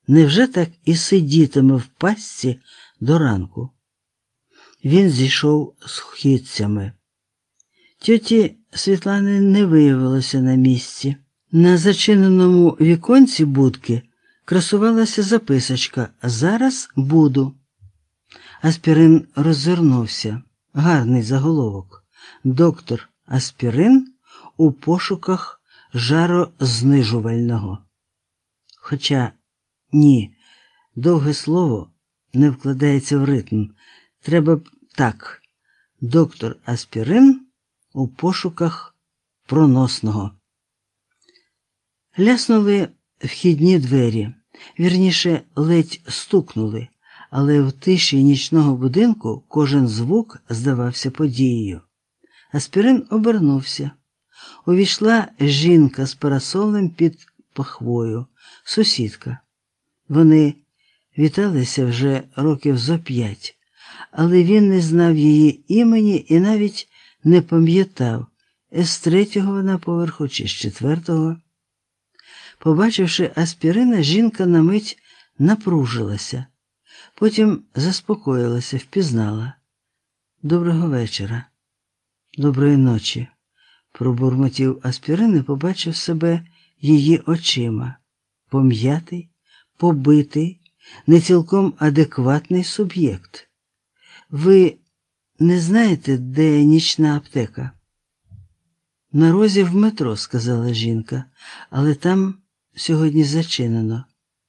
Невже так і сидітиме в пастці до ранку? Він зійшов східцями. Тьоті Світлани не виявилося на місці. На зачиненому віконці будки красувалася записочка «Зараз буду». Аспірин роззирнувся. Гарний заголовок. Доктор Аспірин у пошуках жарознижувального. Хоча ні, довге слово не вкладається в ритм. Треба б так. Доктор Аспірин у пошуках проносного. Ляснули вхідні двері. Вірніше, ледь стукнули, але в тиші нічного будинку кожен звук здавався подією. Аспірин обернувся. Увійшла жінка з парасолем під пахвою, сусідка. Вони віталися вже років зо 5, але він не знав її імені і навіть не пам'ятав, з 3-го вона поверху чи з 4-го. Побачивши Аспірина, жінка на мить напружилася, потім заспокоїлася, впізнала. «Доброго вечора». «Доброї ночі», – пробурмотів Аспірин і побачив себе її очима. Пом'ятий, побитий, не цілком адекватний суб'єкт. «Ви не знаєте, де нічна аптека?» «На розі в метро», – сказала жінка, – «але там сьогодні зачинено».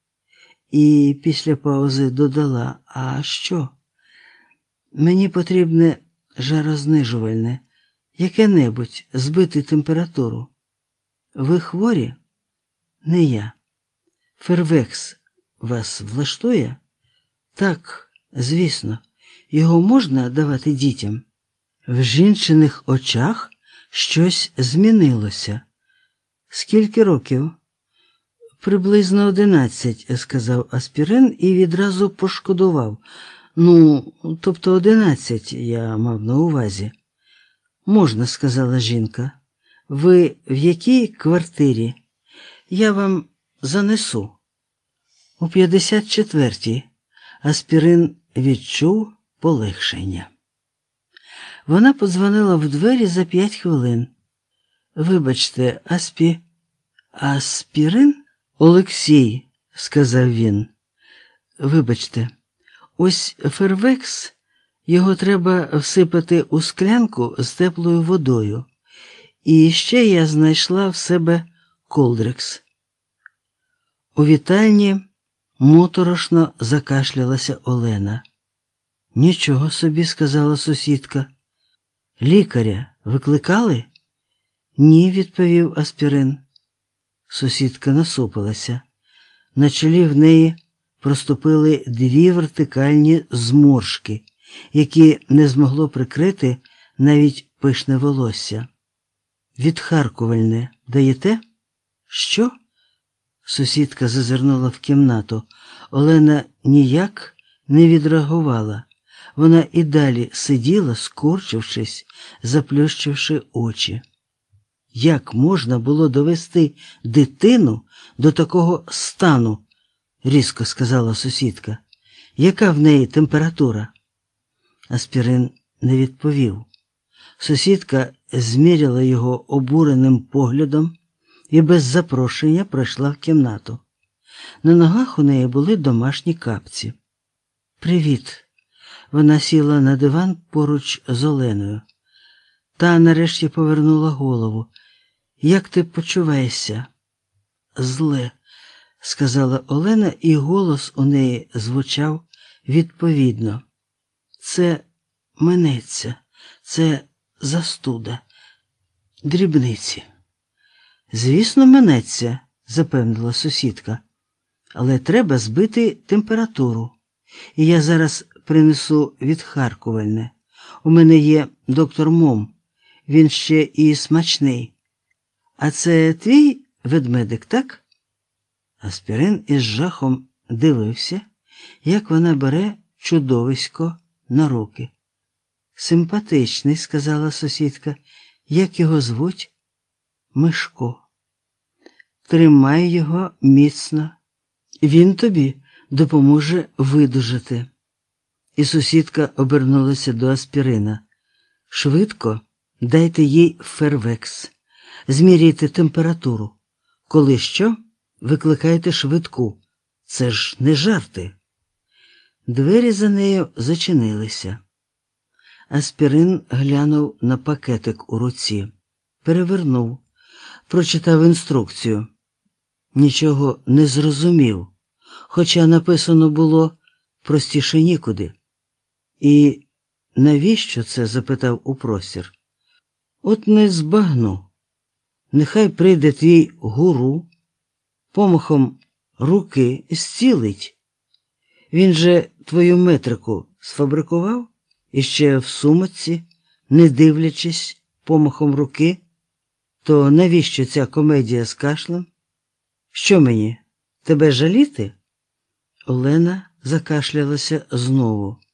І після паузи додала: «А що?» «Мені потрібне жарознижувальне, яке-небудь, збити температуру». «Ви хворі?» «Не я». «Фервекс вас влаштує?» «Так, звісно. Його можна давати дітям?» В жінчиних очах щось змінилося. «Скільки років?» «Приблизно 11», – сказав Аспірин і відразу пошкодував. Тобто 11, я мав на увазі. «Можна», – сказала жінка. «Ви в якій квартирі? Я вам занесу». «У 54-й». Аспірин відчув полегшення. Вона подзвонила в двері за 5 хвилин. «Вибачте, Аспірин?» «Олексій», – сказав він. «Вибачте, ось фервекс, його треба всипати у склянку з теплою водою. І ще я знайшла в себе колдрекс». У вітальні моторошно закашлялася Олена. «Нічого собі», – сказала сусідка. «Лікаря викликали?» «Ні», – відповів Аспірин. Сусідка насупилася. На чолі в неї проступили 2 вертикальні зморшки, які не змогло прикрити навіть пишне волосся. «Відхаркувальне даєте?» «Що?» Сусідка зазирнула в кімнату. Олена ніяк не відреагувала. Вона і далі сиділа, скорчившись, заплющивши очі. «Як можна було довести дитину до такого стану?» – різко сказала сусідка. «Яка в неї температура?» Аспірин не відповів. Сусідка зміряла його обуреним поглядом і без запрошення пройшла в кімнату. На ногах у неї були домашні капці. «Привіт». Вона сіла на диван поруч з Оленою. Та нарешті повернула голову. «Як ти почуваєшся?» «Зле», – сказала Олена, і голос у неї звучав відповідно. «Це минеться, це застуда, дрібниці». «Звісно, минеться», – запевнила сусідка. «Але треба збити температуру. І я зараз принесу відхаркувальне. У мене є доктор Мом. Він ще і смачний. А це твій ведмедик, так?» Аспірин із жахом дивився, як вона бере чудовисько на руки. «Симпатичний», – сказала сусідка. «Як його звуть?» «Мишко». «Тримай його міцно Він тобі допоможе видужати. І сусідка обернулася до Аспірина. Швидко дайте їй фервекс. Зміряйте температуру. Коли що, викликайте швидку. Це ж не жарти. Двері за нею зачинилися. Аспірин глянув на пакетик у руці. Перевернув. Прочитав інструкцію. Нічого не зрозумів, хоча написано було простіше нікуди. І навіщо це? Запитав у простір. От не збагну. Нехай прийде твій гуру, помахом руки зцілить. Він же твою метрику сфабрикував, і ще в сумочці, не дивлячись, помахом руки. То навіщо ця комедія з кашлем? Що мені, тебе жаліти? Олена закашлялася знову.